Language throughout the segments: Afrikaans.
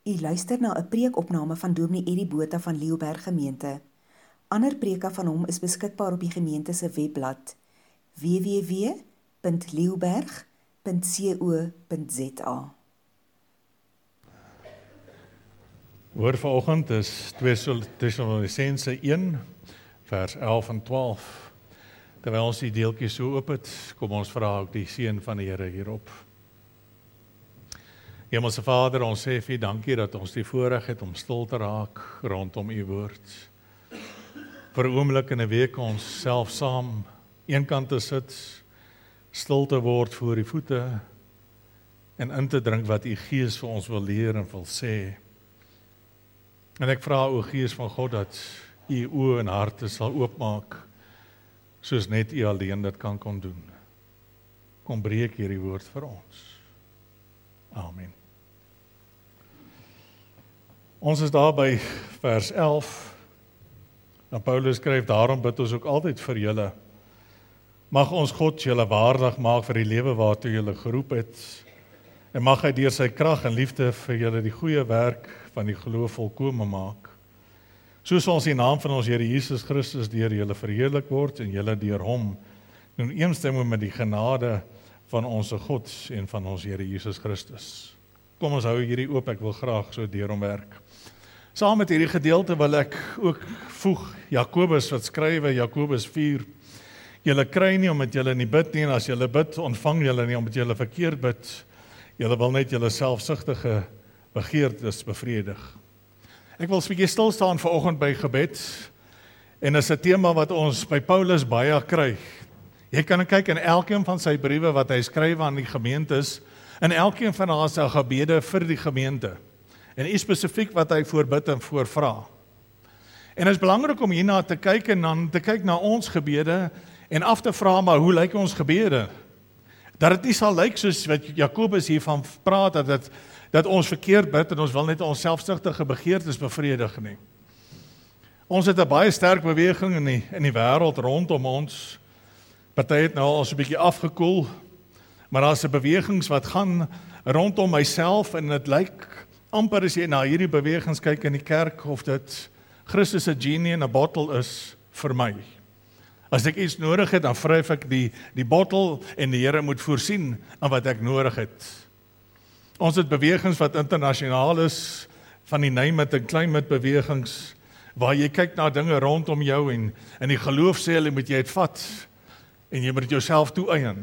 U luister na 'n preekopname van Dominee Eddie Botha van Leeuberg Gemeente. Ander preke van hom is beskikbaar op die gemeente se webblad www.leeuberg.co.za. Hoor vanoggend is 2 Tessalonisense 1, vers 11 en 12. Terwyl ons die deeltjies so oop het, kom ons vra ook die seën van die Here hierop. Hemelse Vader, ons sê vir U dankie dat ons die voorreg het om stil te raak rondom U woord. Vir 'n oomblik in 'n week ons self saam eenkant te sit, stil te word voor U voete en in te drink wat U Gees vir ons wil leer en wil sê. En ek vra o Gees van God dat U oë en harte sal oopmaak, soos net U alleen dit kan doen. Kom breek hierdie woord vir ons. Amen. Ons is daar by vers 11. En Paulus skryf, daarom bid ons ook altyd vir julle. Mag ons God julle waardig maak vir die lewe waartoe julle geroep het. En mag hy deur sy krag en liefde vir julle die goeie werk van die geloof volkome maak. Soos ons die naam van ons Here Jesus Christus deur julle verheerlik word en julle deur hom doen eensstemmig met die genade van ons God en van ons Here Jesus Christus. Kom ons hou hierdie oop, ek wil graag so deur hom werk. Saam met hierdie gedeelte wil ek ook voeg Jakobus wat skrywe, Jakobus 4. Julle kry nie omdat julle nie bid nie, en as julle bid, ontvang julle nie omdat julle verkeerd bid. Julle wil net julle selfsugtige begeertes bevredig. Ek wil 'n bietjie stil staan vanoggend by gebed, en is 'n tema wat ons by Paulus baie kry. Jy kan kyk in elkeen van sy briewe wat hy skryf aan die gemeentes, en elkeen van haar sy gebede vir die gemeente, en spesifiek wat hy voorbid en voorvra. En dit is belangrik om hierna te kyk en dan te kyk na ons gebede en af te vra, maar hoe lyk ons gebede? Dat dit nie sal lyk soos wat Jakobus hiervan praat, dat ons verkeerd bid en ons wil net ons selfsugtige begeertes bevredig nie. Ons het 'n baie sterk beweging in die wêreld rondom ons. Party het nou al so 'n bietjie afgekoel, maar daar's 'n bewegings wat gaan rondom myself en dit lyk amper as jy na hierdie bewegings kyk in die kerk of dit Christus se genie in 'n bottel is vir my. As ek iets nodig het, dan vryf ek die bottel en die Here moet voorsien aan wat ek nodig het. Ons het bewegings wat internasionaal is, van die name en climate bewegings, waar jy kyk na dinge rondom jou en die geloof sê hulle moet jy dit vat en jy moet dit jouself toeëien.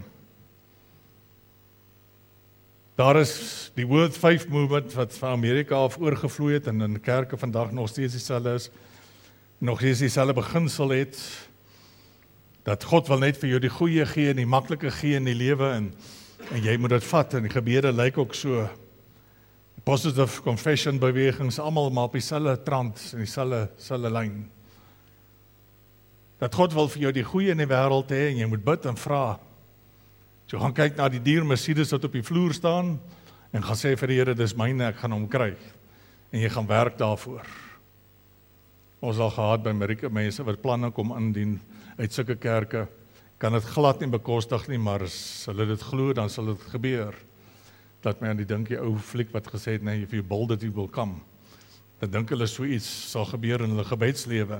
Daar is die World 5 movement wat van Amerika af oorgevloei het en in kerke vandag nog steeds dieselfde is, nog steeds dieselfde beginsel het, dat God wil net vir jou die goeie gee en die maklike gee in die lewe en jy moet dit vat en die gebede lyk ook so. Positive confession bewegings, almal maar op dieselfde trant en dieselfde lyn. Dat God wil vir jou die goeie in die wêreld hê en jy moet bid en vra. So gaan kyk na die dier Mercedes wat op die vloer staan en gaan sê vir die Here, dis myne, ek gaan hom kry. En jy gaan werk daarvoor. Ons al gehad by Amerika mense wat planne kom indien uit sulke kerke, kan dit glad nie bekostig nie, maar as hulle dit glo, dan sal dit gebeur. Dat my aan die dink die ou fliek wat gesê het, nee, if you build it, it will come. Dan dink hulle so iets sal gebeur in hulle gebedslewe.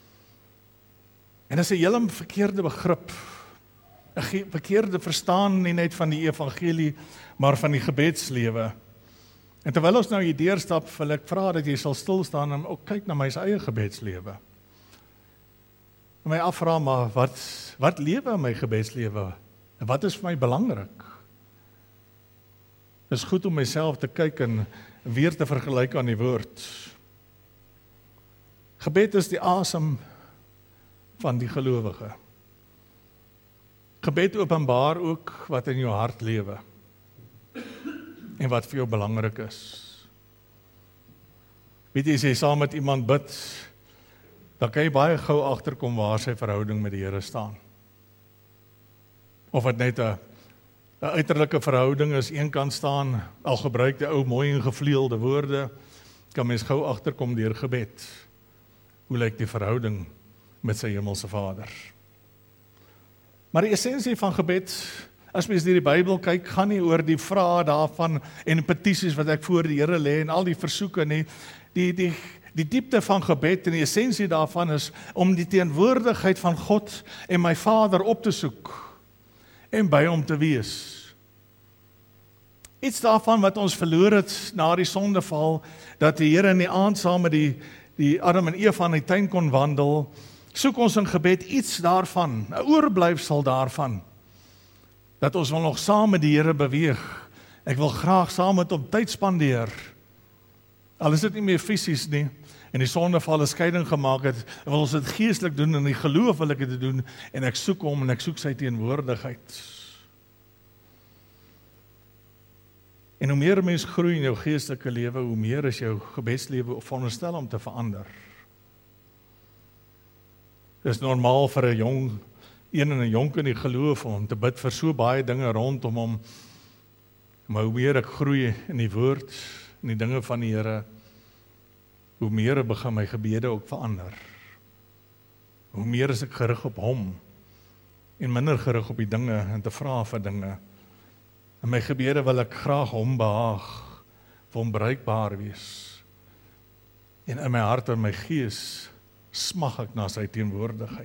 En dis 'n hele verkeerde begrip, 'n verkeerde verstaan nie net van die evangelie, maar van die gebedslewe. En terwyl ons nou hier deurstap, wil ek vra dat jy sal stil staan en ook kyk na my eie gebedslewe. En my afvra, maar wat lewe in my gebedslewe? En wat is vir my belangrik? Dit is goed om myself te kyk en weer te vergelyk aan die woord. Gebed is die asem van die gelowige. Gebed openbaar ook wat in jou hart lewe en wat vir jou belangrik is. Weet jy, as jy saam met iemand bid, dan kan jy baie gou agterkom waar sy verhouding met die Here staan. Of dit net 'n uiterlike verhouding is, een kant staan, al gebruik die ou mooi en gevleelde woorde, kan mens gou agterkom deur gebed. Hoe lyk die verhouding met sy hemelse Vader? Maar die essensie van gebed As mens deur die Bybel kyk, gaan nie oor die vrae daarvan en petisies wat ek voor die Here lê en al die versoeke nie. Die diepte van gebed en die essensie daarvan is om die teenwoordigheid van God en my Vader op te soek en by hom te wees. Iets daarvan wat ons verloor het na die sondeval, dat die Here in die aand saam met die Adam en Eva in die tuin kon wandel, soek ons in gebed iets daarvan, 'n oorblyfsel daarvan, dat ons wil nog saam met die Here beweeg. Ek wil graag saam met hom tyd spandeer. Al is dit nie meer fisies nie, en die sondeval 'n skeiding gemaak het, wil ons dit geestelik doen, en die geloof wil ek dit doen, en ek soek hom, en ek soek sy teenwoordigheid. En hoe meer mens groei in jou geestelike lewe, hoe meer is jou gebedslewe veronderstel om te verander. Dit is normaal vir 'n jonk in die geloof om te bid vir so baie dinge rondom hom, maar hoe meer ek groei in die woord, in die dinge van die Here, hoe meer begin my gebede ook verander. Hoe meer is ek gerig op hom, en minder gerig op die dinge, en te vra vir dinge. In my gebede wil ek graag hom behaag, vir hom bruikbaar wees. En in my hart en my gees smag ek na sy teenwoordigheid.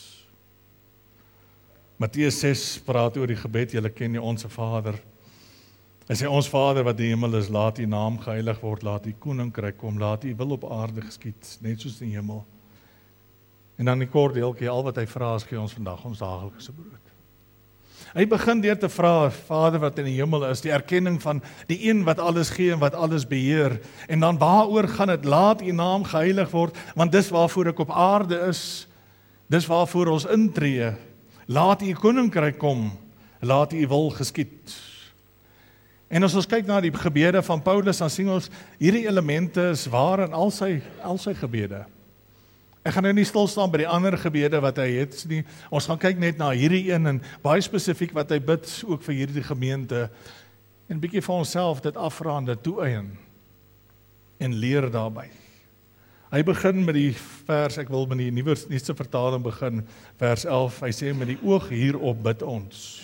Matteus 6 praat oor die gebed, julle ken die Onse Vader. Hy sê, ons Vader wat in die hemel is, laat u naam geheilig word, laat u koninkryk kom, laat u wil op aarde geskied, net soos in die hemel. En dan die kort deeltjie, al wat hy vra is, gee ons vandag ons daaglikse brood. Hy begin deur te vra, Vader wat in die hemel is, die erkenning van die een wat alles gee en wat alles beheer. En dan waaroor gaan dit? Laat u naam geheilig word, want dis waarvoor ek op aarde is. Dis waarvoor ons intree. Laat u koninkryk kom, laat u wil geskied. En as ons kyk na die gebede van Paulus, dan sien ons hierdie elemente is waar in al sy gebede. Ek gaan nou nie stil staan by die ander gebede wat hy het nie. Ons gaan kyk net na hierdie een en baie spesifiek wat hy bid ook vir hierdie gemeente en bietjie vir onsself dit afvra en dit toeëien en leer daarby. Hy begin met die vers, ek wil met die nuutste vertaling begin, vers 11. Hy sê met die oog hierop bid ons.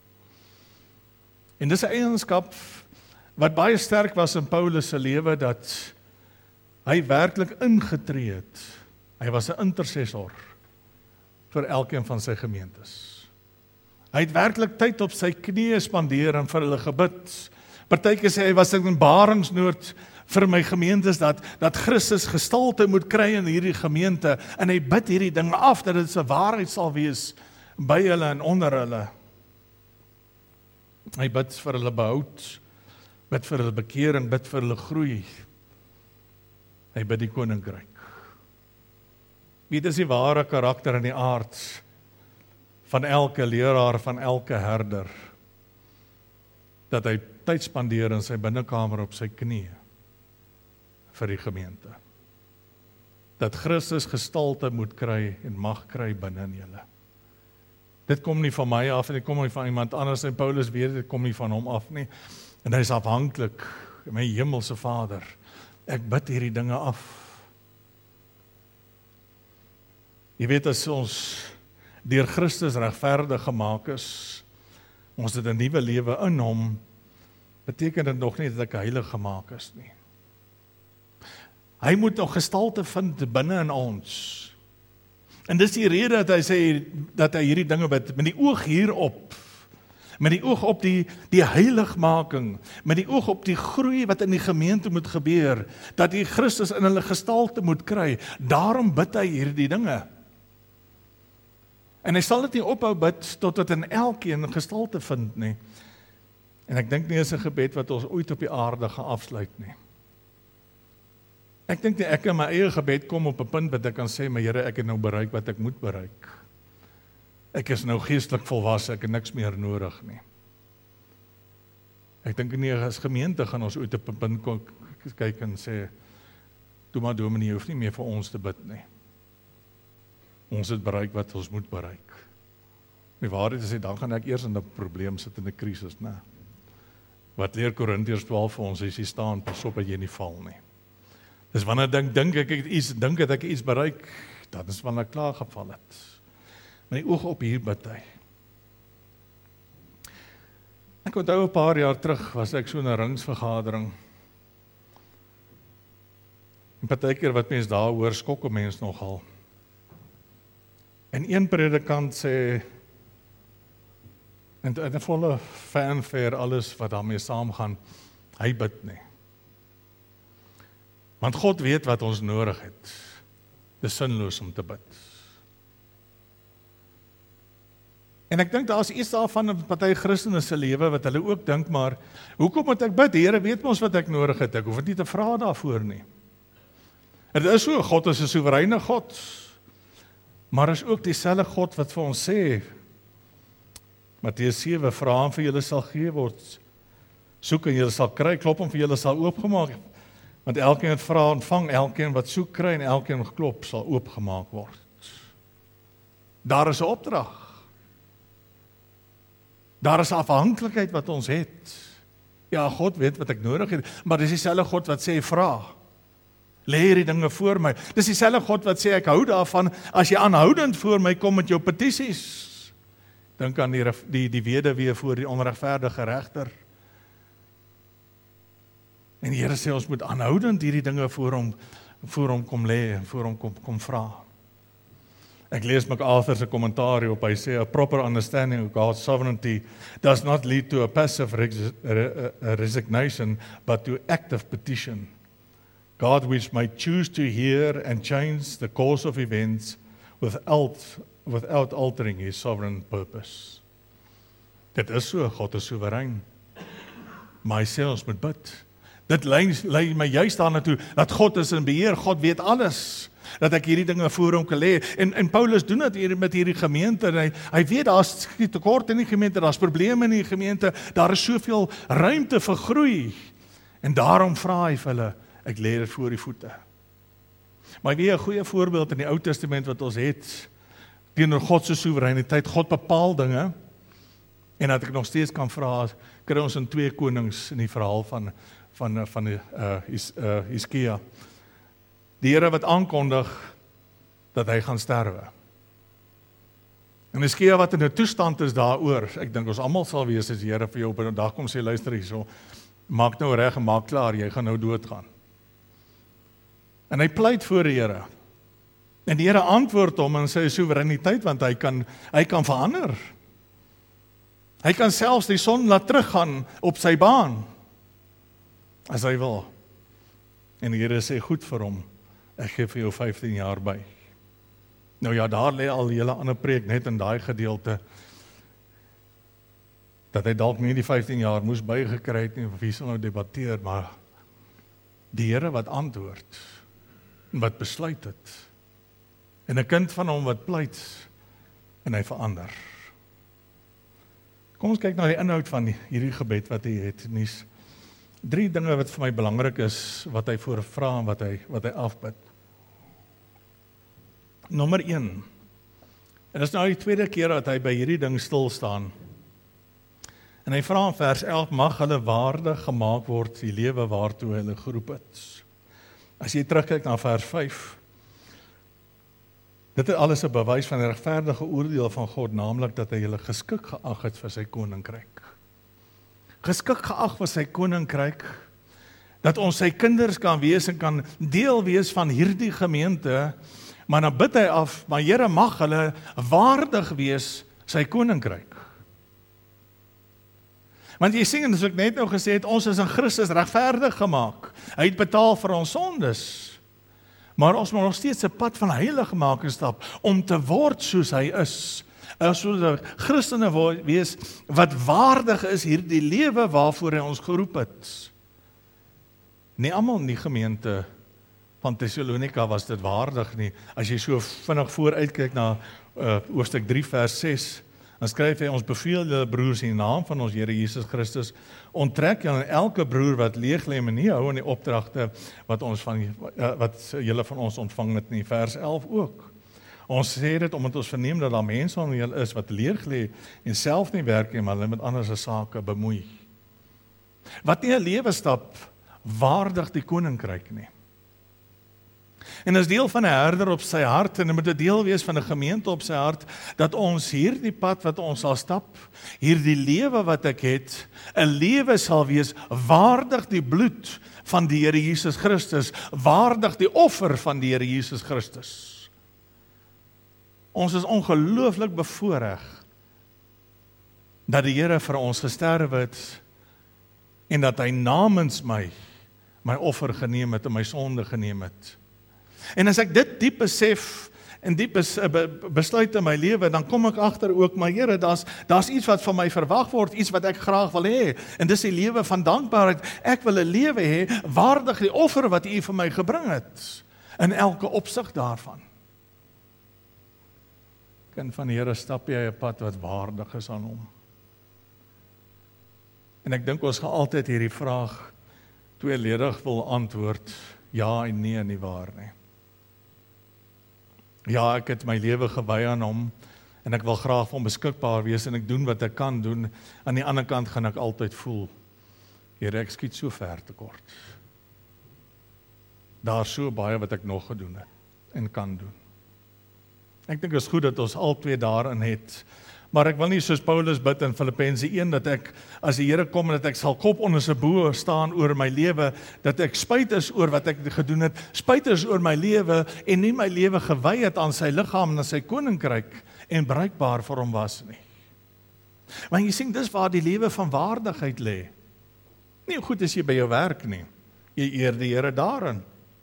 En dis 'n eienskap wat baie sterk was in Paulus se lewe, dat hy werklik ingetree het. Hy was 'n intercessor vir elkeen van sy gemeentes. Hy het werklik tyd op sy knieë spandeer en vir hulle gebid. Partyke sê hy was in baringsnood vir my gemeentes, dat Christus gestalte moet kry in hierdie gemeente, en hy bid hierdie dinge af, dat dit 'n waarheid sal wees by hulle en onder hulle. Hy bid vir hulle behoud, bid vir hulle bekering, bid vir hulle groei. Hy bid die koninkryk. Wie is die ware karakter in die aard van elke leraar, van elke herder? Dat hy tyd spandeer in sy binnekamer op sy knieë vir die gemeente. Dat Christus gestalte moet kry en mag kry binne in julle. Dit kom nie van my af en dit kom nie van iemand anders, en Paulus weet dit kom nie van hom af nie. En hy is afhanklik, my hemelse Vader. Ek bid hierdie dinge af. Jy weet, as ons deur Christus regverdig gemaak is, ons het 'n nuwe lewe in hom, beteken dit nog nie dat ek heilig gemaak is nie. Hy moet nog gestalte vind binne in ons. En dis die rede dat hy sê, dat hy hierdie dinge bid, met die oog hierop, met die oog op die heiligmaking, met die oog op die groei wat in die gemeente moet gebeur, dat die Christus in hulle gestalte moet kry, daarom bid hy hierdie dinge. En hy sal dit nie ophou bid, tot dit in elkeen gestalte vind nie. En ek dink nie is 'n gebed wat ons ooit op die aarde gaan afsluit nie. Ek dink nie ek in my eie gebed kom op 'n punt wat ek kan sê, my Here, ek het nou bereik wat ek moet bereik. Ek is nou geestelik volwasse, ek het niks meer nodig nie. Ek dink nie as gemeente gaan ons ooit op 'n punt kyk en sê, toe maar dominee, hoef nie meer vir ons te bid nie. Ons het bereik wat ons moet bereik. Die waarheid is, dan gaan ek eers in 'n probleem sit, in 'n krisis, né? Wat leer Korintiërs 12 vir ons, as jy staan, pas op dat jy nie val nie. Dis wanneer dink dat ek iets bereik, dat is wanneer ek klaar geval het. Met die oog op hier bid hy. onthou 'n paar jaar terug was ek so in 'n ringsvergadering. En partykeer wat mense daar hoor, skok 'n mens nogal. En een predikant sê, en 'n volle fanfare, alles wat daarmee saamgaan, hy bid nie. Want God weet wat ons nodig het. Dis sinloos om te bid. En ek dink daar is iets daarvan in party Christene se lewe wat hulle ook dink, maar hoekom moet ek bid? Die Here weet mos wat ek nodig het. Ek hoef nie te vra daarvoor nie. En dit is so, God is 'n soewereine God. Maar is ook dieselfde God wat vir ons sê, Matteus 7, vra en vir julle sal gegee word. Soek en julle sal kry, klop en vir julle sal oopgemaak. Want elkeen wat vra ontvang, elkeen wat soek kry en elkeen wat klop sal oopgemaak word. Daar is 'n opdrag. Daar is 'n afhanklikheid wat ons het. Ja, God weet wat ek nodig het, maar dis dieselfde God wat sê vra. Lê hierdie dinge voor my. Dis dieselfde God wat sê ek hou daarvan as jy aanhoudend voor my kom met jou petisies. Dink aan die weduwee voor die onregverdige regter. En die Here sê ons moet aanhoudend hierdie dinge voor hom kom lê en voor hom kom vra. Ek lees MacArthur se kommentaar op, hy sê a proper understanding of God's sovereignty does not lead to a passive resignation but to active petition. God which might choose to hear and change the course of events without altering his sovereign purpose. Dit is so, God is soewerein. Maar hy sê ons moet bid. Dit lei my juist daarna toe, dat God is in beheer, God weet alles, dat ek hierdie dinge voor hom kan lê. En Paulus doen dit hier met hierdie gemeente, en hy weet daar's tekort in die gemeente, daar's probleme in die gemeente, daar is soveel ruimte vir groei, en daarom vra hy vir hulle, ek lê dit voor die voete. Maar weer 'n goeie voorbeeld in die Ou Testament wat ons het, teenoor God se soewereiniteit, God bepaal dinge, en dat ek nog steeds kan vra, kry ons in 2 Konings in die verhaal van Hiskia. Die Here wat aankondig dat hy gaan sterwe. En Hiskia wat in 'n toestand is daaroor, ek dink ons almal sal wees as die Here vir jou op 'n dag kom sê, luister hierso, maak nou reg en maak klaar, jy gaan nou doodgaan. En hy pleit voor die Here. En die Here antwoord hom in sy soewereiniteit, want hy kan verander. Hy kan selfs die son laat teruggaan op sy baan, as hy wil. En die Here sê, goed vir hom, ek gee vir jou 15 jaar by. Nou ja, daar lê al 'n hele ander preek net in daai gedeelte, dat hy dalk nie die 15 jaar moes bygekry het nie, wie sal nou debatteer, maar die Here wat antwoord, wat besluit het, en 'n kind van hom wat pleit, en hy verander. Kom ons kyk na die inhoud van hierdie gebed wat hy het, Nies. 3 dinge wat vir my belangrik is, wat hy voor vra en wat hy afbid. Nommer 1, en dit is nou die 2de keer dat hy by hierdie ding stil staan, en hy vra in vers 11, mag hulle waardig gemaak word, die lewe waartoe hulle geroep het. As jy terugkyk na vers 5, dit is alles 'n bewys van die regverdige oordeel van God, naamlik dat hy hulle geskik geag het vir sy koninkryk. Geskik geag vir sy koninkryk, dat ons sy kinders kan wees en kan deel wees van hierdie gemeente, maar dan bid hy af, maar Here mag hulle waardig wees sy koninkryk. Want jy sien, soos ek net nou gesê het, ons is in Christus regverdig gemaak. Hy het betaal vir ons sondes. Maar ons moet nog steeds 'n pad van heiligmaking stap, om te word soos hy is. As ons Christene wees, wat waardig is hierdie lewe waarvoor hy ons geroep het. Nie almal in die gemeente van Thessalonika was dit waardig nie. As jy so vinnig vooruitkyk na hoofstuk 3 vers 6, dan skryf hy, ons beveel julle broers in die naam van ons Here Jesus Christus, onttrek julle aan elke broer wat leeg lê en nie hou aan die opdragte wat julle van ons ontvang het nie. Vers 11 ook. Ons sê dit omdat ons verneem dat daar mense onder julle is wat leeg lê en self nie werk nie, maar hulle met ander se sake bemoei. Wat nie 'n lewe stap waardig die koninkryk nie. En as deel van 'n herder op sy hart, en dit moet 'n deel wees van 'n gemeente op sy hart, dat ons hierdie pad wat ons sal stap, hierdie lewe wat ek het, 'n lewe sal wees waardig die bloed van die Here Jesus Christus, waardig die offer van die Here Jesus Christus. Ons is ongelooflik bevoorreg dat die Here vir ons gesterf het en dat hy namens my offer geneem het en my sonde geneem het. En as ek dit diep besef en diep besluit in my lewe, dan kom ek agter ook, maar Here, daar's iets wat van my verwag word, iets wat ek graag wil hê, en dis die lewe van dankbaarheid. Ek wil 'n lewe hê waardig die offer wat U vir my gebring het, in elke opsig daarvan. Kind van die Here, stap jy 'n pad wat waardig is aan hom. En ek dink ons gaan altyd hierdie vraag tweeledig wil antwoord, ja en nee, nie waar nie. Ja, ek het my lewe gewy aan hom, en ek wil graag vir hom beskikbaar wees, en ek doen wat ek kan doen. Aan die ander kant gaan ek altyd voel, Here, ek skiet so ver tekort. Daar so baie wat ek nog gedoen het, en kan doen. Ek dink dit is goed dat ons al twee daarin het, maar ek wil nie soos Paulus bid in Filippense 1, dat ek, as die Here kom, dat ek sal kop onder sy bo staan oor my lewe, dat ek spyt is oor wat ek gedoen het, spyt is oor my lewe, en nie my lewe gewy het aan sy liggaam en aan sy koninkryk, en bruikbaar vir hom was nie. Want jy sien, dis waar die lewe van waardigheid lê. Nie goed as jy by jou werk nie, jy eer die Here daarin.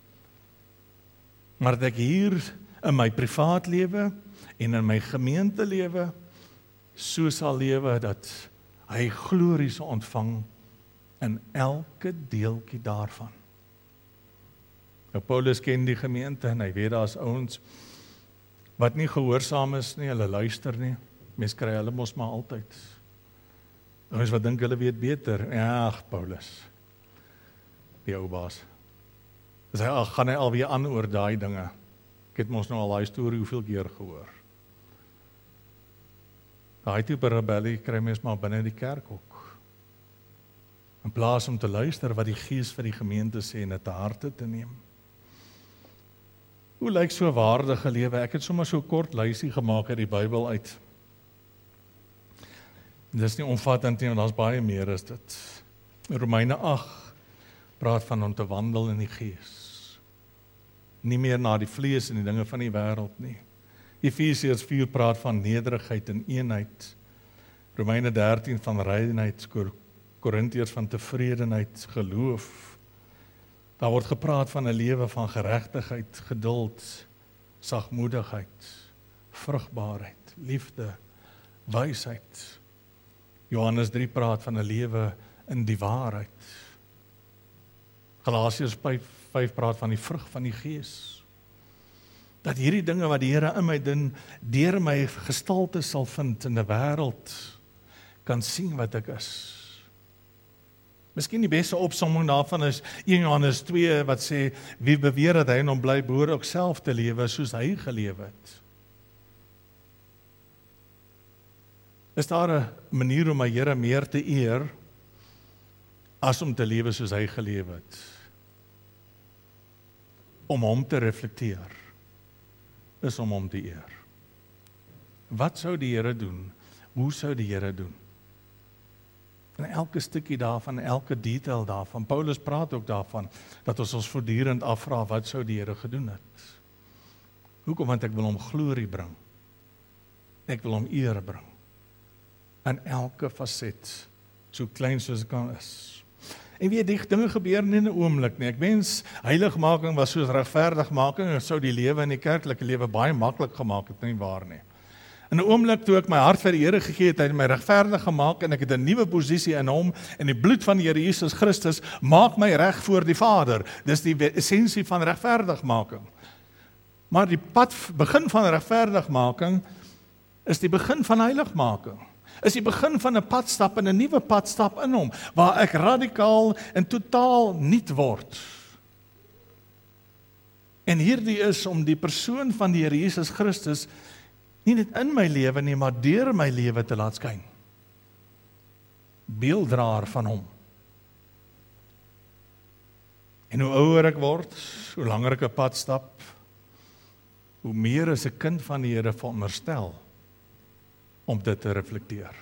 Maar dat ek hier in my privaat lewe en in my gemeentelewe so sal lewe dat hy glorie sal ontvang in elke deeltjie daarvan. Nou Paulus ken die gemeente en hy weet daar's ouens wat nie gehoorsaam is nie, hulle luister nie. Mense kry hulle mos maar altyd. Ouens wat dink hulle weet beter. Ja, Paulus, die ou baas. Gaan hy alweer aan oor daai dinge. Ek het mos nou al daai storie hoeveel keer gehoor. Daai tipe rebellie kry mens maar binne die kerk ook. In plaas om te luister wat die Gees vir die gemeente sê en dit te harte te neem. Hoe lyk so 'n waardige lewe? Ek het sommer so kort lysie gemaak uit die Bybel uit. Dis nie omvattend nie, want daar's baie meer as dit. Romeine 8 praat van om te wandel in die Gees. Nie meer na die vlees en die dinge van die wêreld nie. Efesiërs 4 praat van nederigheid en eenheid. Romeine 13 van reinheid, Korintiërs van tevredenheid, geloof. Daar word gepraat van 'n lewe van geregtigheid, geduld, sagmoedigheid, vrugbaarheid, liefde, wysheid. Johannes 3 praat van 'n lewe in die waarheid. Galasiërs 5 praat van die vrug van die Gees. Dat hierdie dinge wat die Here in my doen, deur my gestalte sal vind in 'n wêreld, kan sien wat ek is. Miskien die beste opsomming daarvan is 1 Johannes 2 wat sê, wie beweer dat hy in hom bly, behoort ook self te lewe soos hy gelewe het. Is daar 'n manier om my Here meer te eer as om te lewe soos hy gelewe het? Om hom te reflekteer is om hom te eer. Wat sou die Here doen? Hoe sou die Here doen? En elke stukkie daarvan, elke detail daarvan. Paulus praat ook daarvan, dat ons voortdurend afvra, wat sou die Here gedoen het? Hoekom? Want ek wil hom glorie bring. Ek wil hom eer bring. In elke faset, so klein soos dit kan is. En weet, die dinge gebeur nie in 'n oomblik nie. Ek wens, heiligmaking was soos regverdigmaking, en sou die lewe in die kerklike lewe baie maklik gemaak het, nie waar nie. In 'n oomblik toe ek my hart vir die Here gegee het, hy het my regverdig gemaak, en ek het 'n nuwe posisie in hom, en die bloed van die Here Jesus Christus maak my reg voor die Vader. Dis die essensie van regverdigmaking. Maar die begin van regverdigmaking is die begin van heiligmaking. Is die begin van 'n padstap en 'n nuwe padstap in hom, waar ek radikaal en totaal nuut word. En hierdie is om die persoon van die Here Jesus Christus nie net in my lewe nie, maar deur my lewe te laat skyn. Beelddraer van hom. En hoe ouer ek word, hoe langer ek 'n pad stap, hoe meer is 'n kind van die Here veronderstel om dit te reflekteer.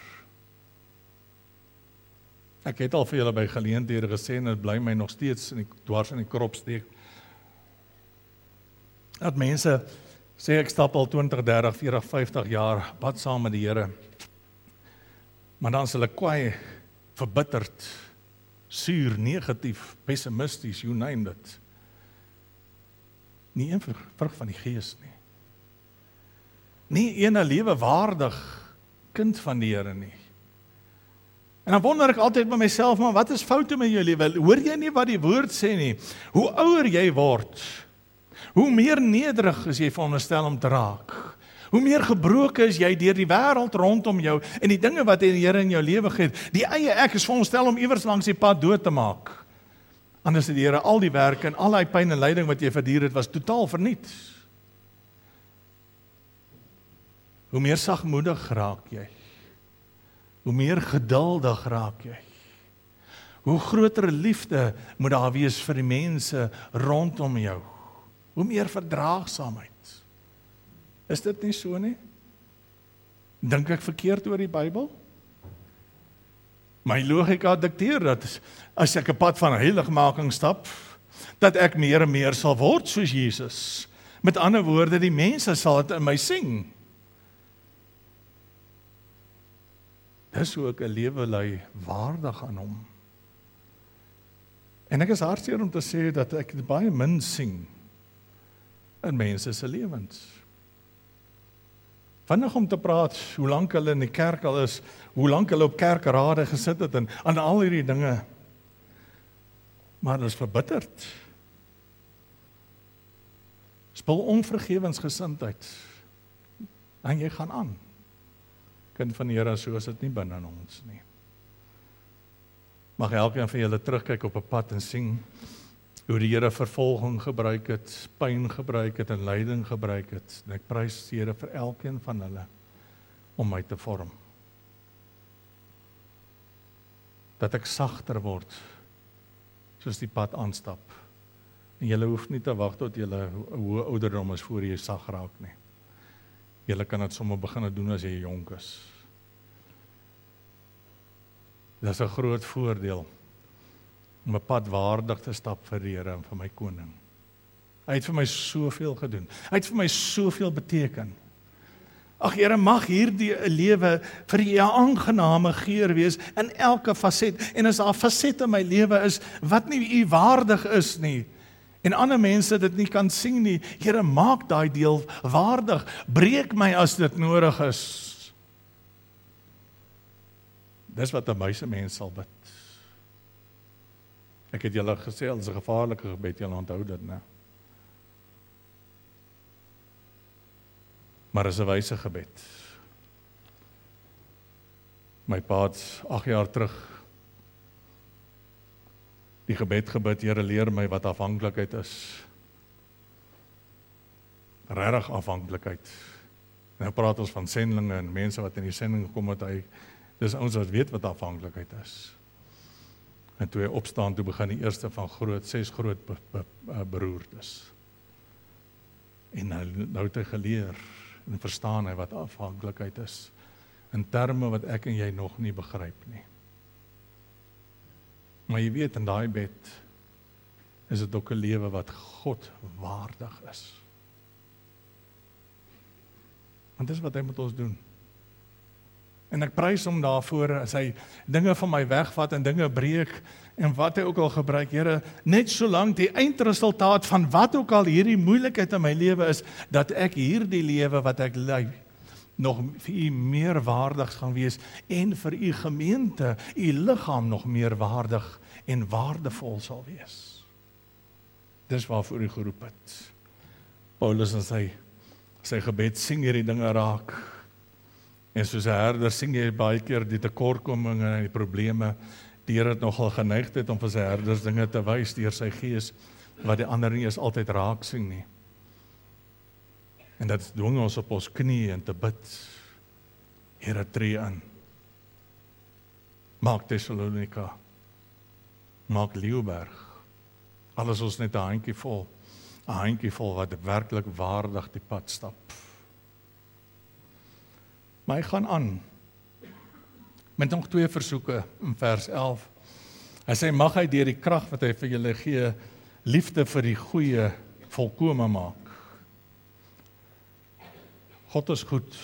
Ek het al vir julle by geleenthede gesê, en dit bly my nog steeds dwars in die krop steek, dat mense sê ek stap al 20, 30, 40, 50 jaar pad saam met die Here, maar dan is hulle kwaai, verbitterd, suur, negatief, pessimisties, you name it. Nie een vrug van die Gees nie. Nie een lewe waardig kind van die Here nie. En dan wonder ek altyd by myself, maar wat is foute met jou lewe? Hoor jy nie wat die woord sê nie? Hoe ouer jy word, hoe meer nederig is jy veronderstel om te raak. Hoe meer gebroken is jy deur die wêreld rondom jou en die dinge wat die Here in jou lewe gee. Die eie ek is veronderstel om iewers langs die pad dood te maak. Anders het die Here al die werk en al die pyn en lyding wat jy verduur het, was totaal verniet. Hoe meer sagmoedig raak jy. Hoe meer geduldig raak jy. Hoe groter liefde moet daar wees vir die mense rondom jou. Hoe meer verdraagsaamheid. Is dit nie so nie? Dink ek verkeerd oor die Bybel? My logika dikteer dat as ek 'n pad van heiligmaking stap, dat ek meer en meer sal word soos Jesus. Met ander woorde, die mense sal dit in my sien. Dis hoe ek 'n lewe lei waardig aan hom. En ek is hartseer om te sê dat ek baie min sien in mense se lewens. Vinnig om te praat, hoe lank hulle in die kerk al is, hoe lank hulle op kerkrade gesit het en aan al hierdie dinge. Maar hulle is verbitterd. Spil onvergewensgesindheid. En jy gaan aan. Kind van die Here, so is dit nie binne in ons nie. Mag elkeen van julle terugkyk op 'n pad en sien hoe die Here vervolging gebruik het, pyn gebruik het en lyding gebruik het. En ek prys die Here vir elkeen van hulle om my te vorm. Dat ek sagter word soos die pad aanstap. En julle hoef nie te wag tot julle hoe ouderdom is voor jy sag raak nie. Julle kan dit sommer begin doen as jy jonk is. Dit is 'n groot voordeel om 'n pad waardig te stap vir die Here en vir my koning. Hy het vir my soveel gedoen. Hy het vir my soveel beteken. Ag Here, mag hierdie lewe vir U 'n aangename geur wees in elke faset. En as daar fasette in my lewe is wat nie U waardig is nie, en ander mense dit nie kan sien nie, Here, maak daai deel waardig. Breek my as dit nodig is. Dis wat 'n wyse mens sal bid. Ek het julle gesê, al is 'n gevaarlike gebed, julle onthou dit, né? Maar is 'n wyse gebed. My pa het 8 jaar terug die gebed gebid, Here, leer my wat afhanklikheid is. Regtig afhanklikheid. Nou praat ons van sendlinge en mense wat in die sending gekom het, dis ons wat weet wat afhanklikheid is. En toe hy opstaan, toe begin die eerste van 6 groot beroertes. En nou het hy geleer en verstaan hy wat afhanklikheid is, in terme wat ek en jy nog nie begryp nie. Maar jy weet, in daai bed is dit ook 'n lewe wat God waardig is. Want dis wat hy met ons doen. En ek prys hom daarvoor as hy dinge van my wegvat en dinge breek en wat hy ook al gebruik, Here, net solank die eindresultaat van wat ook al hierdie moeilikheid in my lewe is, dat ek hierdie lewe wat ek lei, nog vir U meer waardig gaan wees en vir U gemeente, U liggaam nog meer waardig en waardevol sal wees. Dis waarvoor U geroep het. Paulus in sy gebed sing hierdie dinge raak. En soos 'n herder sien jy baie keer die tekortkominge en die probleme. Die Here het nogal geneigdheid om vir sy herders dinge te wys deur sy gees, wat die ander nie eens altyd raak sien nie. En dit dwing ons op ons knieë en te bid. Here, tree in. Maak Thessalonika. Maak Leeuberg. Alles ons net 'n handjie vol. 'n handjievol wat werklik waardig die pad stap. Maar hy gaan aan met nog 2 versoeke in vers 11. Hy sê, mag hy deur die krag wat hy vir julle gee, liefde vir die goeie volkome maak. God is goed.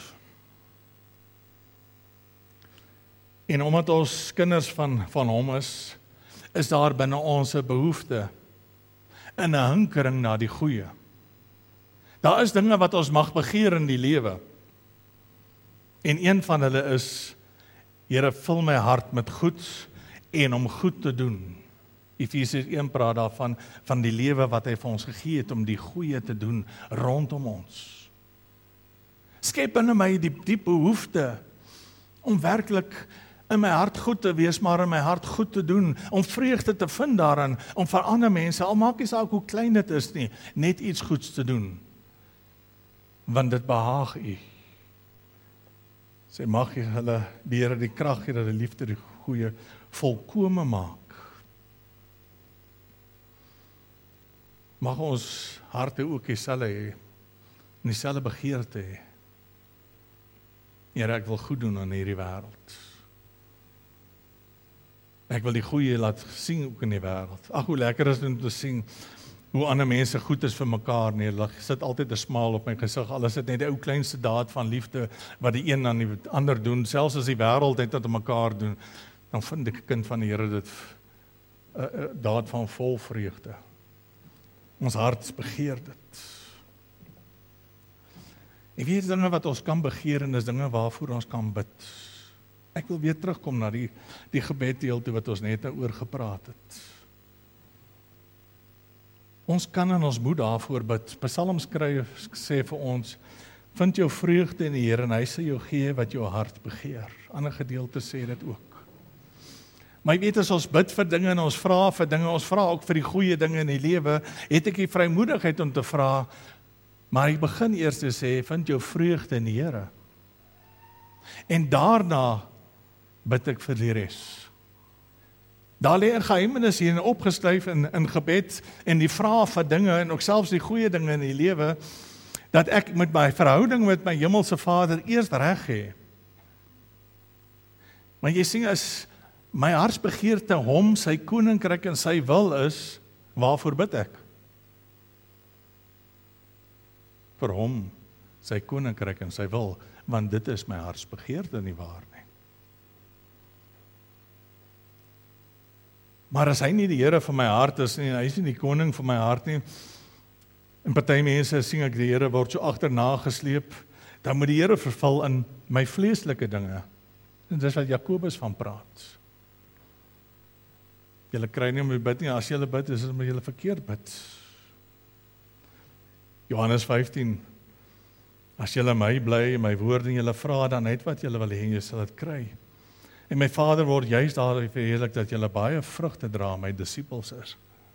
En omdat ons kinders van hom is daar binne ons 'n behoefte en 'n hinkering na die goeie. Daar is dinge wat ons mag begeer in die lewe. En een van hulle is, Here, vul my hart met goed en om goed te doen. Efesiërs 1 praat daarvan, van die lewe wat hy vir ons gegee het om die goeie te doen rondom ons. Skep in my die diep behoefte om werklik in my hart goed te wees, maar in my hart goed te doen, om vreugde te vind daarin, om vir ander mense, al maak nie saak hoe klein dit is nie, net iets goeds te doen. Want dit behaag U. Sê, mag jy hulle, die Here die krag gee dat die liefde die goeie volkome maak. Mag ons harte ook dieselfde hê, en dieselfde begeerte hê. Here, ek wil goed doen aan hierdie wêreld. Ek wil die goeie laat sien ook in die wêreld. Ag, hoe lekker is dit om te sien hoe ander mense goed is vir mekaar. Nee, hulle sit altyd 'n smaal op my gesig. Al is dit net die ou kleinste daad van liefde wat die een aan die ander doen, selfs as die wêreld dit aan mekaar doen, dan vind ek 'n kind van die Here dit 'n daad van vol vreugde. Ons hart begeer dit. Ek weet dinge wat ons kan begeer en is dinge waarvoor ons kan bid. Ek wil weer terugkom na die gebeddeelte wat ons net oor gepraat het. Ons kan en ons moet daarvoor bid. Psalmskrywer sê vir ons, vind jou vreugde in die Here en hy sal jou gee wat jou hart begeer. Ander gedeelte sê dit ook. Maar jy weet, as ons bid vir dinge en ons vra vir dinge, ons vra ook vir die goeie dinge in die lewe, het ek die vrymoedigheid om te vra, maar ek begin eers te sê, vind jou vreugde in die Here. En daarna bid ek vir die res. Daar lê 'n geheimenis hier opgeskryf in gebed en die vrae vir dinge en ook selfs die goeie dinge in die lewe, dat ek met my verhouding met my hemelse Vader eers reg hê. Maar jy sien, as my hartsbegeerte hom, sy koninkryk en sy wil is, waarvoor bid ek? Vir hom, sy koninkryk en sy wil, want dit is my hartsbegeerte nie waar nie. Maar as hy nie die Here van my hart is nie, hy is nie die koning van my hart nie, en party mense sien ek die Here word so agterna gesleep, dan moet die Here verval in my vleeslike dinge. En dis wat Jakobus van praat. Julle kry nie om te bid nie, as julle bid, is dit omdat julle verkeerd bid. Johannes 15, as julle my bly, my woorde en julle vra dan net wat julle wil hê, jy sal dit kry. En my Vader word juist daarin verheerlik dat julle baie vrugte dra, my disippels is.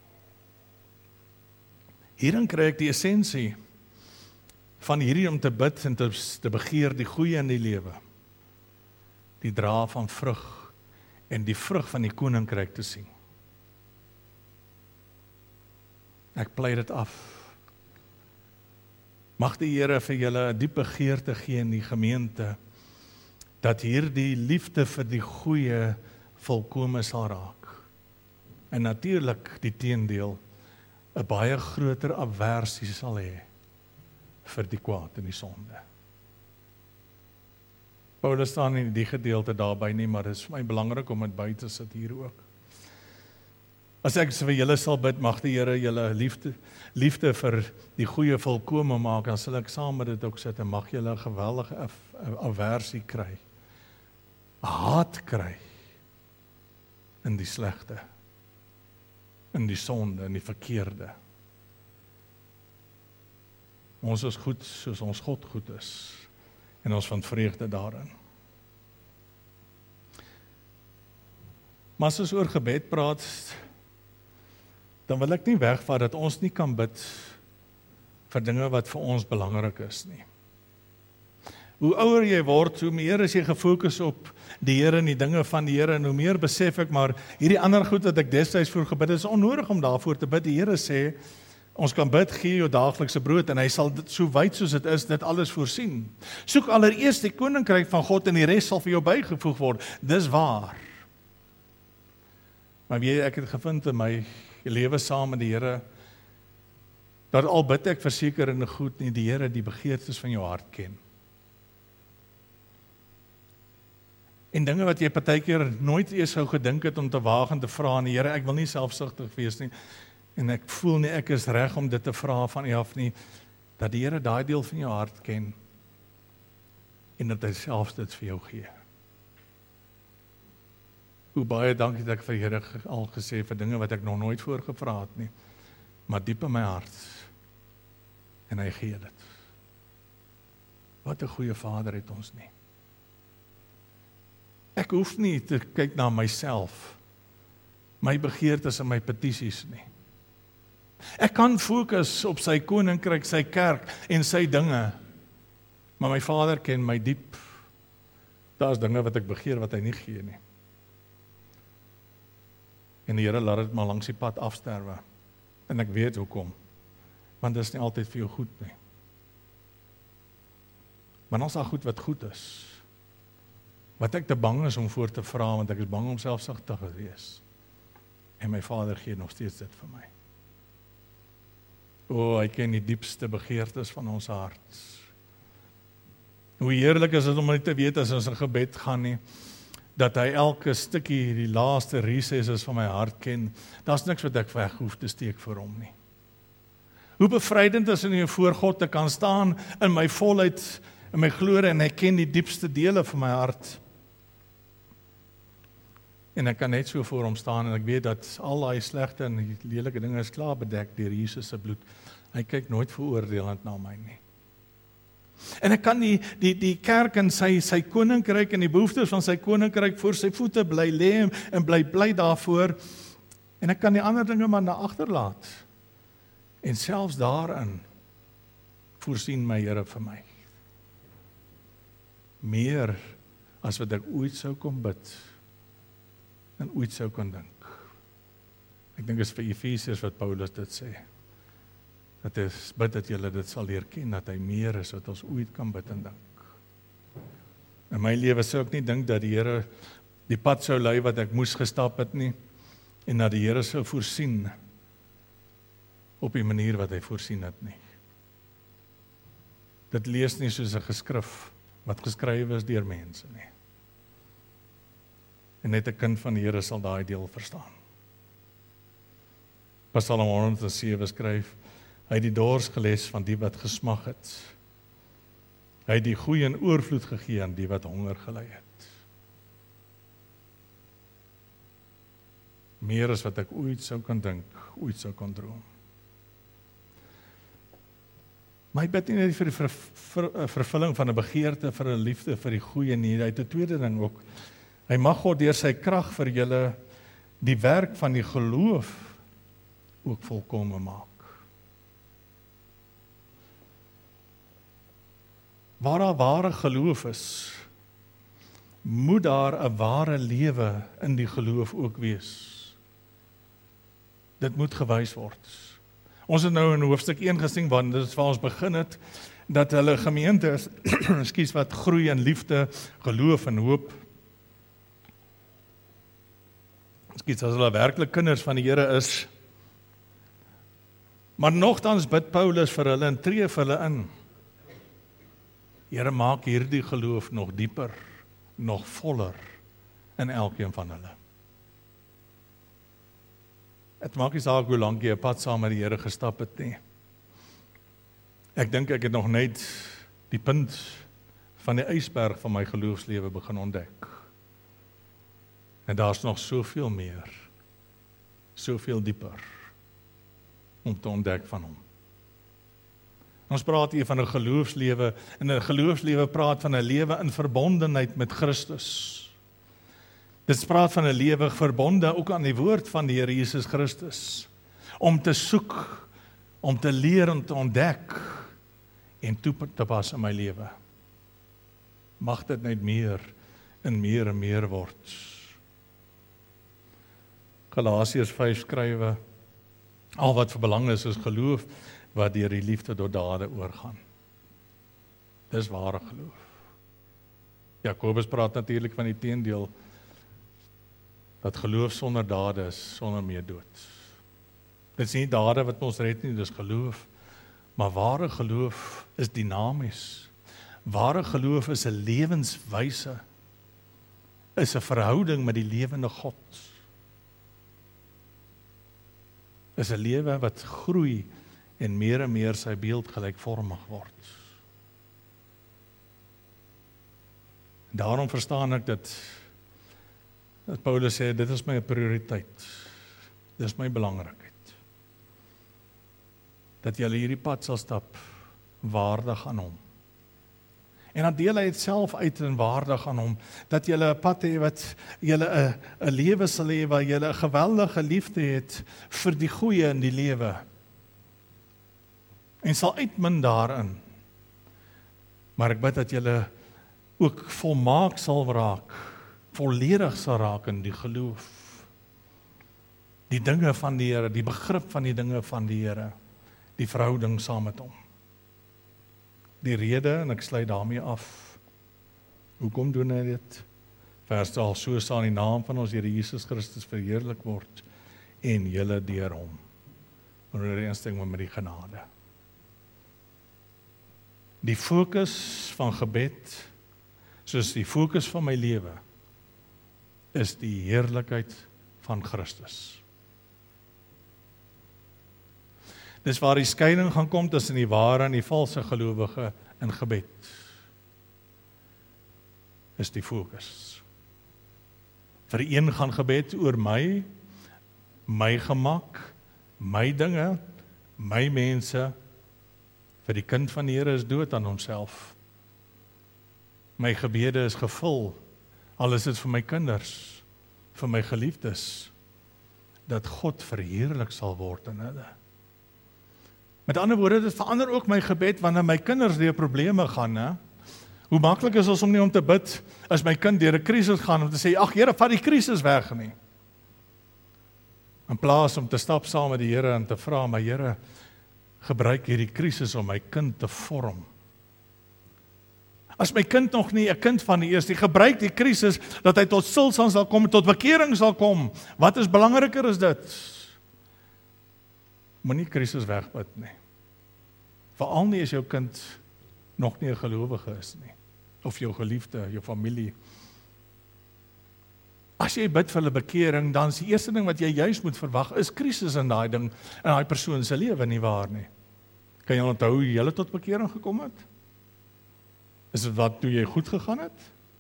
Hierin kry ek die essensie van hierdie om te bid en te begeer die goeie in die lewe. Die dra van vrug en die vrug van die koninkryk te sien. Ek pleit dit af. Mag die Here vir julle 'n diep begeerte gee in die gemeente, dat hierdie liefde vir die goeie volkome sal raak. En natuurlik die teendeel, 'n baie groter aversie sal hê vir die kwaad en die sonde. Paulus staan in die gedeelte daarby nie, maar dit is vir my belangrik om dit by te sit hier ook. As ek vir julle sal bid, mag die Here julle liefde vir die goeie volkome maak, dan sal ek saam met dit ook sit en mag julle 'n geweldige aversie kry. Haat kry in die slegte, in die sonde, in die verkeerde. Ons is goed soos ons God goed is, en ons vind vreugde daarin. Maar as ons oor gebed praat, dan wil ek nie wegvat dat ons nie kan bid vir dinge wat vir ons belangrik is nie. Hoe ouer jy word, hoe meer is jy gefokus op die Here en die dinge van die Here, en hoe meer besef ek, maar hierdie ander goed wat ek destyds voor gebid het, is onnodig om daarvoor te bid. Die Here sê, Ons kan bid, gee jou daaglikse brood, en hy sal dit so wyd soos dit is, dit alles voorsien. Soek allereers die koninkryk van God en die res sal vir jou bygevoeg word. Dis waar. Maar weet jy, ek het gevind in my lewe saam met die Here, dat al bid ek verseker in goed nie, die Here die begeertes van jou hart ken. En dinge wat jy partykeer nooit eers sou gedink het om te waag en te vra aan die Here, ek wil nie selfsugtig wees nie, en ek voel nie ek is reg om dit te vra van U af nie, dat die Here daai deel van jou hart ken, en dat hy selfs dit vir jou gee. Hoe baie dankie dat ek vir die Here al gesê vir dinge wat ek nog nooit voorgevra het nie, maar diep in my hart, en hy gee dit. Wat 'n goeie Vader het ons nie. Ek hoef nie te kyk na myself, my begeertes en my petisies nie. Ek kan fokus op sy koninkryk, sy kerk en sy dinge, maar my Vader ken my diep. Daar is dinge wat ek begeer wat hy nie gee nie. En die Here laat dit maar langs die pad afsterwe. En ek weet hoekom. Want dit is nie altyd vir jou goed nie. Maar ons is goed wat goed is. Wat ek te bang is om voor te vra, want ek is bang om selfsugtig te wees. En my Vader gee nog steeds dit vir my. O, hy ken die diepste begeertes van ons hart. Hoe heerlik is dit om net te weet as ons in gebed gaan nie, dat hy elke stukkie, die laaste recesses van my hart ken. Daar's niks wat ek weg hoef te steek vir hom nie. Hoe bevrydend is om voor God te kan staan in my volheid, in my glorie, en hy ken die diepste dele van my hart. En ek kan net so voor hom staan, en ek weet dat al die slegte en die lelike dinge is klaar bedek deur Jesus se bloed. Hy kyk nooit veroordelend na my nie. En ek kan die kerk en sy koninkryk en die behoeftes van sy koninkryk voor sy voete bly lê en bly daarvoor. En ek kan die ander dinge maar na agterlaat. En selfs daarin voorsien my Here vir my. Meer as wat ek ooit sou kon bid en ooit sou kon dink. Ek dink is vir Efesiërs wat Paulus dit sê. Dat is bid dat julle dit sal leer ken, dat hy meer is wat ons ooit kan bid en dink. In my lewe sou ek nie dink dat die Here die pad sou lei wat ek moes gestap het nie, en dat die Here sou voorsien op die manier wat hy voorsien het nie. Dit lees nie soos 'n geskrif wat geskrywe is deur mense nie. En net 'n kind van die Here sal daai deel verstaan. Psalm 107 skryf, hy het die dors geles van die wat gesmag het. Hy het die goeie in oorvloed gegee aan die wat honger gely het. Meer as wat ek ooit sou kan dink, ooit sou kan droom. Maar hy bid nie net vir die vervulling van 'n begeerte, vir 'n liefde, vir die goeie nie. Hy het 'n tweede ding ook. Hy mag God deur sy krag vir julle die werk van die geloof ook volkome maak. Waar daar ware geloof is, moet daar 'n ware lewe in die geloof ook wees. Dit moet gewys word. Ons het nou in hoofstuk 1 gesien, want dit is waar ons begin het, dat hulle gemeente is, ekskuus, wat groei in liefde, geloof en hoop. Ekskuus, as hulle werklik kinders van die Here is. Maar nogtans bid Paulus vir hulle en tree vir hulle in. Here, maak hierdie geloof nog dieper, nog voller in elkeen van hulle. Het maak nie saak hoe lank jy 'n pad saam met die Here gestap het nie. Ek dink ek het nog net die punt van die ysberg van my geloofslewe begin ontdek. En daar's nog soveel meer, soveel dieper om te ontdek van hom. Ons praat hier van 'n geloofslewe, en 'n geloofslewe praat van 'n lewe in verbondenheid met Christus. Dit praat van 'n lewe verbonde ook aan die woord van die Here Jesus Christus, om te soek, om te leer en te ontdek en toe te pas in my lewe. Mag dit net meer en meer word. Galasiërs 5 skrywe, Al wat van belang is geloof wat deur die liefde tot dade oorgaan. Dis ware geloof. Jakobus praat natuurlik van die teendeel, dat geloof sonder dade is, sonder meer dood. Dit is nie dade wat ons red nie, dis geloof. Maar ware geloof is dinamies. Ware geloof is 'n lewenswyse, is 'n verhouding met die lewende God. Is 'n lewe wat groei en meer sy beeld gelykvormig word. Daarom verstaan ek dat Paulus sê, dit is my prioriteit. Dit is my belangrikheid. Dat julle hierdie pad sal stap, waardig aan hom. En dan deel hy het self uit en waardig aan hom, dat julle 'n pad het wat julle 'n lewe sal hê, waar julle 'n geweldige liefde het vir die goeie in die lewe. En sal uitmin daarin. Maar ek bid dat julle ook volmaak sal raak, volledig sal raak in die geloof. Die dinge van die Here, die begrip van die dinge van die Here, die verhouding saam met hom. Die rede, en ek sluit daarmee af, hoekom doen hy dit? Vers 12, so sal die naam van ons Here Jesus Christus verheerlik word, en julle deur hom, in ooreenstemming met die genade. Die fokus van gebed, soos die fokus van my lewe, is die heerlikheid van Christus. Dis waar die skeiding gaan kom tussen die ware en die valse gelowige in gebed. Is die fokus. Vir die een gaan gebed oor my gemak, my dinge, my mense. Vir die kind van die Here is dood aan homself. My gebede is gevul, al is dit vir my kinders, vir my geliefdes, dat God verheerlik sal word in hulle. Met ander woorde, dit verander ook my gebed wanneer my kinders deur probleme gaan, hè? Hoe maklik is ons om nie om te bid as my kind deur 'n krisis gaan om te sê, ag Here, vat die krisis weg nie. In plaas om te stap saam met die Here en te vra, maar Here, gebruik hierdie krisis om my kind te vorm. As my kind nog nie 'n kind van die eerste, gebruik die krisis dat hy tot stilstand sal kom, tot bekering sal kom. Wat is belangriker as dit? Moenie krisis wegbid nie. Veral nie as jou kind nog nie 'n gelowige is nie. Of jou geliefde, jou familie. As jy bid vir hulle bekering, dan is die eerste ding wat jy juis moet verwag, is krisis in daai ding, in daai persoon se lewe, nie waar nie. Kan jy onthou hoe jy tot bekering gekom het? Is dit wat toe jy goed gegaan het?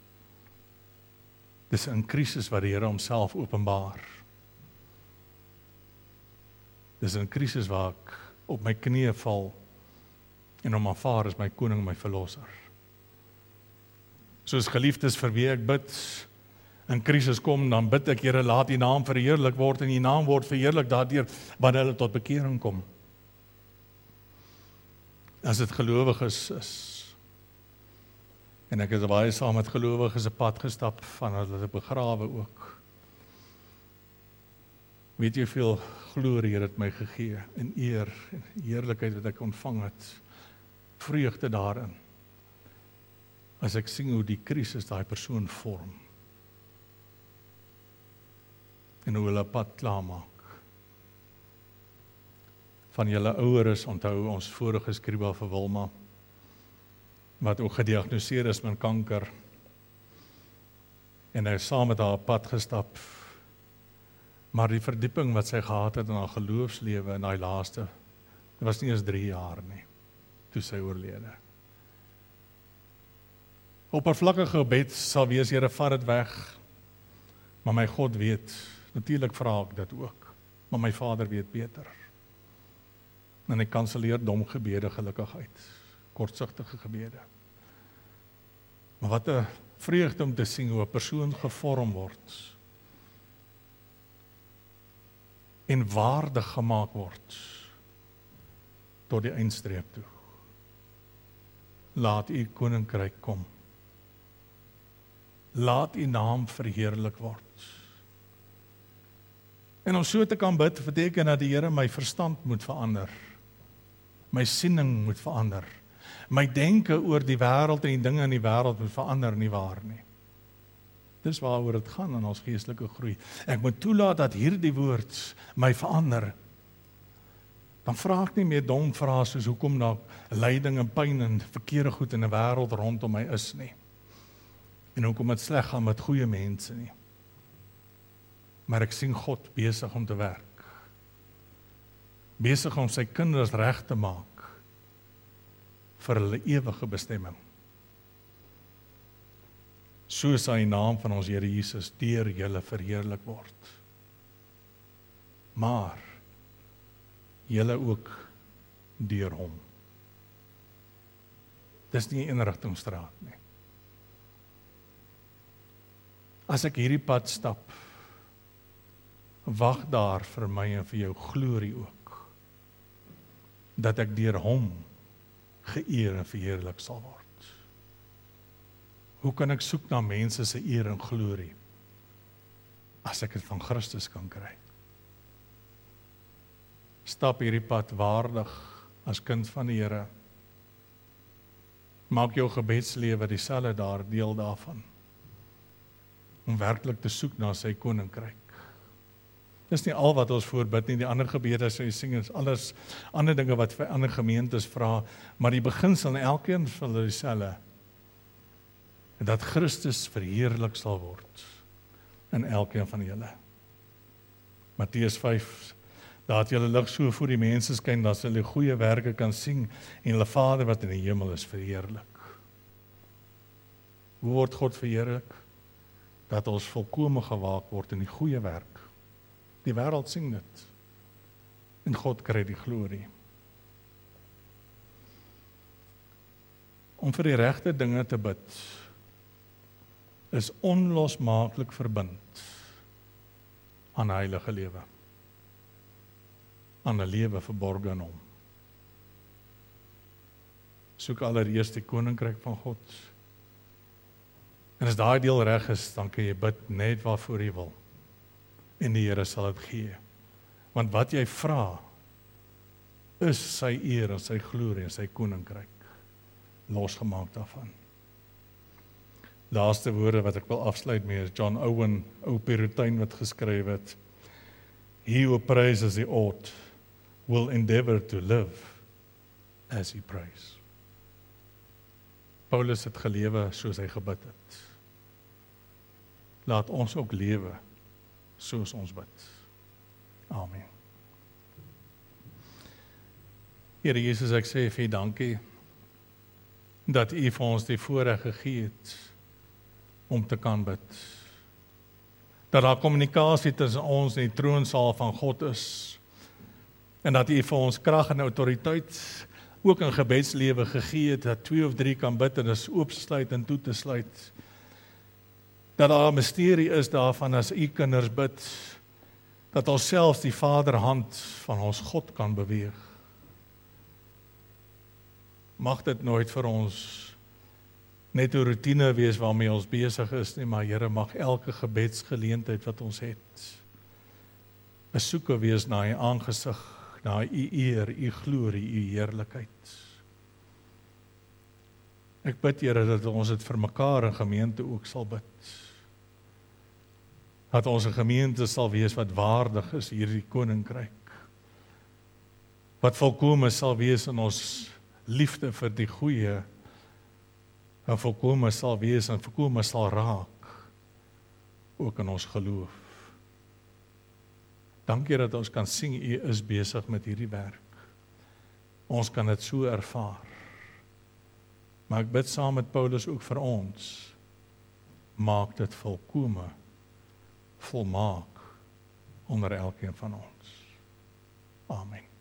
Dis 'n krisis wat die Here homself openbaar. Dis 'n krisis waar ek op my knieë val en hom aanvaar as my koning, my verlosser. Soos geliefdes vir wie ek bid, in krisis kom, dan bid ek, Here, laat U naam verheerlik word en U naam word verheerlik daardeur wanneer hulle tot bekering kom. As dit gelowiges is. En ek het baie saam met gelowiges 'n pad gestap van hulle begrawe ook. Weet jy hoeveel glorie het my gegee en eer en heerlikheid wat ek ontvang het, vreugde daarin. As ek sien hoe die krisis daai persoon vorm en hoe hulle pad klaarmaak. Van julle oueres onthou ons vorige skriba vir Wilma, wat ook gediagnoseer is met kanker, en hy saam met haar pad gestap, maar die verdieping wat sy gehad het in haar geloofslewe in daai laaste, dit was nie eens 3 jaar nie, toe sy oorlede. Oppervlakkige gebed sal wees, Here, vat dit weg, maar my God weet, natuurlik vra ek dit ook, maar my Vader weet beter. En hy kanselleer dom gebede gelukkig uit, kortsigtige gebede. Maar wat 'n vreugde om te sien hoe 'n persoon gevorm word en waardig gemaak word tot die eindstreep toe. Laat U koninkryk kom. Laat U naam verheerlik word. En om so te kan bid, beteken dat die Here my verstand moet verander. My siening moet verander. My denke oor die wêreld en die dinge in die wêreld moet verander, nie waar nie. Dis waaroor dit gaan in ons geestelike groei. Ek moet toelaat dat hierdie woord my verander. Dan vra ek nie meer dom vrae soos hoekom daar lyding en pyn en verkeerde goed in 'n wêreld rondom my is nie. En hoekom dit sleg gaan met goeie mense nie. Maar ek sien God besig om te werk. Besig om sy kinders reg te maak vir hulle ewige bestemming. So sal die naam van ons Here Jesus deur julle verheerlik word. Maar julle ook deur hom. Dis nie 'n eenrigtingstraat nie. As ek hierdie pad stap, wag daar vir my en vir jou glorie ook, dat ek deur hom geëer en verheerlik sal word. Hoe kan ek soek na mense se eer en glorie, as ek dit van Christus kan kry? Stap hierdie pad waardig as kind van die Here. Maak jou gebedslewe dieselfde daar deel daarvan, om werklik te soek na sy koninkryk. Dis nie al wat ons voorbid nie, die ander gebede as jy sing is alles ander dinge wat vir ander gemeentes vra, maar die beginsel in elkeen van hulle dieselfde, dat Christus verheerlik sal word in elkeen van julle. Matteus 5, dat julle lig so voor die mense skyn, dat hulle goeie werke kan sien en julle Vader wat in die hemel is verheerlik. Hoe word God verheerlik? Dat ons volkome gewaak word in die goeie werk. Die wêreld sien dit. En God kry die glorie. Om vir die regte dinge te bid, is onlosmaaklik verbind aan heilige lewe. Aan 'n lewe verborge in hom. Soek allereers die koninkryk van God. En as daai deel reg is, dan kan jy bid net waarvoor jy wil. En die Here sal dit gee. Want wat jy vra, is sy eer en sy glorie en sy koninkryk. Losgemaak daarvan. Laaste woorde wat ek wil afsluit mee is John Owen, ou Puritein wat geskryf het. He who prays as he ought will endeavor to live as he prays. Paulus het gelewe soos hy gebid het. Laat ons ook lewe soos ons bid. Amen. Here Jesus, ek sê vir U dankie dat U vir ons die voorreg gegee het om te kan bid. Dat daar kommunikasie tussen ons en die troonsaal van God is. En dat U vir ons krag en autoriteit ook in gebedslewe gegee het, dat 2 of 3 kan bid en is oopsluit en toe te sluit. Dat daar 'n misterie is daarvan as U kinders bid, dat ons selfs die Vaderhand van ons God kan beweeg. Mag dit nooit vir ons net 'n roetine wees waarmee ons besig is nie, maar Here, mag elke gebedsgeleentheid wat ons het, 'n soeke wees na U aangesig, na U eer, U glorie, U heerlikheid. Ek bid, Here, dat ons dit vir mekaar in gemeente ook sal bid. Dat ons 'n gemeente sal wees wat waardig is hierdie koninkryk. Wat volkome sal wees in ons liefde vir die goeie, en volkome sal wees en volkome sal raak, ook in ons geloof. Dankie dat ons kan sien, U is besig met hierdie werk. Ons kan dit so ervaar. Maar ek bid saam met Paulus ook vir ons, maak dit volkome, volmaak onder elkeen van ons. Amen.